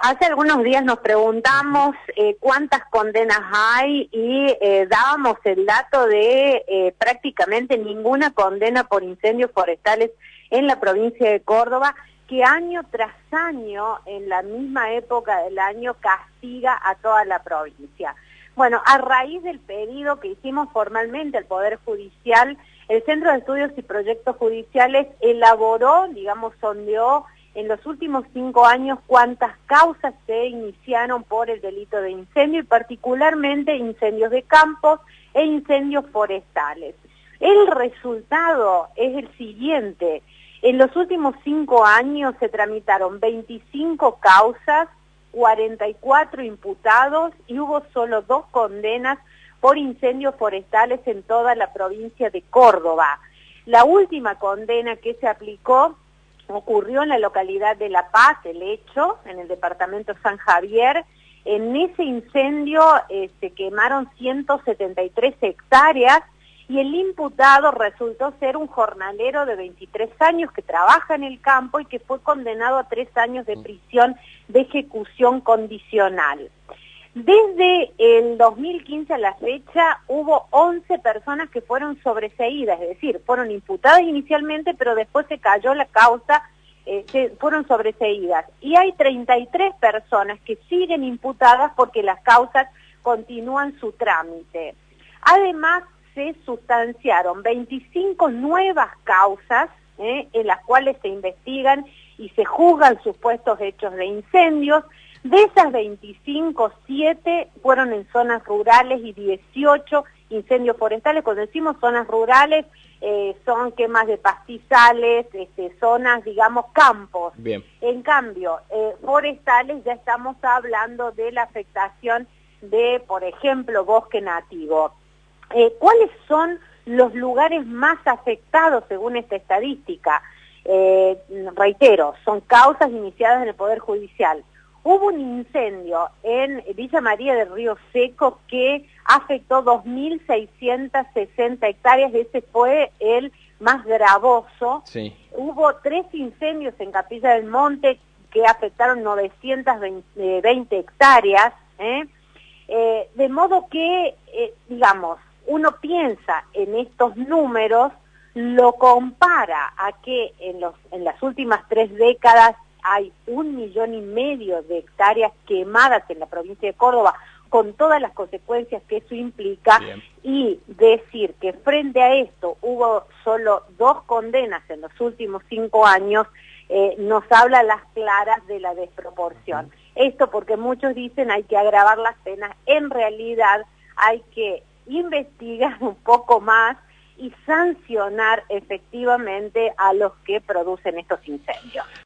Hace algunos días nos preguntamos cuántas condenas hay y dábamos el dato de prácticamente ninguna condena por incendios forestales en la provincia de Córdoba, que año tras año, en la misma época del año, castiga a toda la provincia. Bueno, a raíz del pedido que hicimos formalmente al Poder Judicial, el Centro de Estudios y Proyectos Judiciales elaboró, sondeó en los últimos 5 años cuántas causas se iniciaron por el delito de incendio y particularmente incendios de campos e incendios forestales. El resultado es el siguiente: en los últimos 5 años se tramitaron 25 causas, 44 imputados y hubo solo 2 condenas por incendios forestales en toda la provincia de Córdoba. La última condena que se aplicó ocurrió en la localidad de La Paz, El Hecho, en el departamento San Javier. En ese incendio se quemaron 173 hectáreas y el imputado resultó ser un jornalero de 23 años que trabaja en el campo y que fue condenado a 3 años de prisión de ejecución condicional. Desde el 2015 a la fecha hubo 11 personas que fueron sobreseídas, es decir, fueron imputadas inicialmente, pero después se cayó la causa, fueron sobreseídas. Y hay 33 personas que siguen imputadas porque las causas continúan su trámite. Además, se sustanciaron 25 nuevas causas en las cuales se investigan y se juzgan supuestos hechos de incendios. De esas 25, 7 fueron en zonas rurales y 18 incendios forestales. Cuando decimos zonas rurales, son quemas de pastizales, zonas, campos. Bien. En cambio, forestales ya estamos hablando de la afectación de, por ejemplo, bosque nativo. ¿Cuáles son los lugares más afectados según esta estadística? Reitero, son causas iniciadas en el Poder Judicial. Hubo un incendio en Villa María del Río Seco que afectó 2.660 hectáreas, ese fue el más gravoso. Sí. Hubo 3 incendios en Capilla del Monte que afectaron 920 hectáreas. De modo que, uno piensa en estos números, lo compara a que en las últimas 3 décadas hay 1,5 millones de hectáreas quemadas en la provincia de Córdoba, con todas las consecuencias que eso implica. Bien. Y decir que frente a esto hubo solo 2 condenas en los últimos 5 años, nos habla a las claras de la desproporción. Esto porque muchos dicen hay que agravar las penas, en realidad hay que investigar un poco más y sancionar efectivamente a los que producen estos incendios.